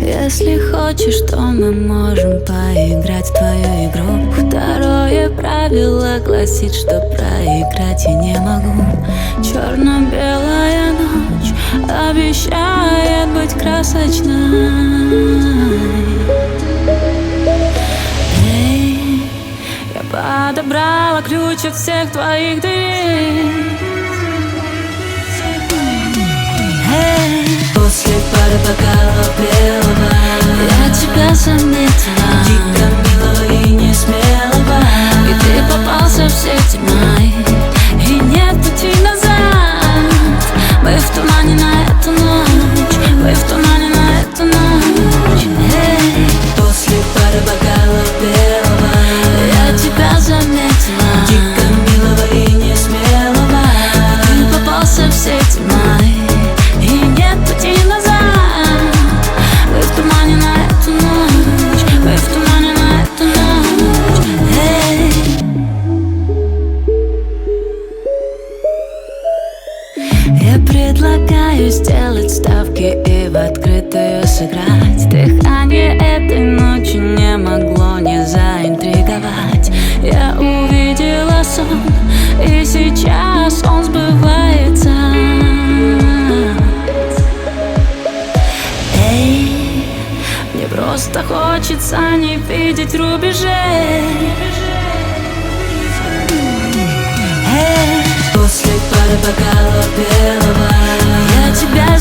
Если хочешь, то мы можем поиграть в твою игру. Второе правило гласит, что проиграть я не могу. Черно-белая ночь обещает быть красочной. Эй, я подобрала ключ от всех твоих дверей. После пары бокалов белого я тебя заметила, дико милого и не смелого. И ты попался в сети мои, и нет пути назад. Мы в тумане на эту ночь, мы в тумане на эту ночь. Эй, после пары бокалов белого я тебя заметила, дико милого и не смелого. И ты попался в сети мои, и нет пути назад. Мы в тумане на эту ночь, мы в тумане на эту ночь. Эй. Я предлагаю сделать ставки и в открытую сыграть. Дыхание этой ночи не могло не заинтриговать. Я увидела сон, и сейчас он сбывается. Мне просто хочется не видеть рубежей. После пары бокалов белого я тебя